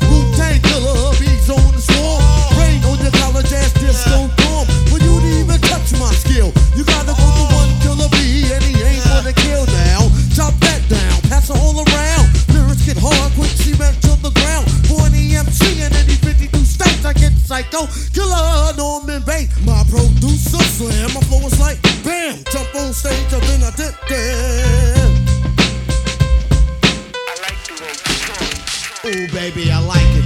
Wu-Tang Killer, bees on the swarm. Rain on your college ass disco dorm. For you to even touch my skill, you gotta go to one killer bee, and he ain't gonna kill now. Chop that down, pass it all around. Lyrics get hard, quick cement to the ground. For an EMC in any 52 states, I get psycho. Killer Norman Bates, my producer slam. My flow is like bam, jump on stage, and then I dip there.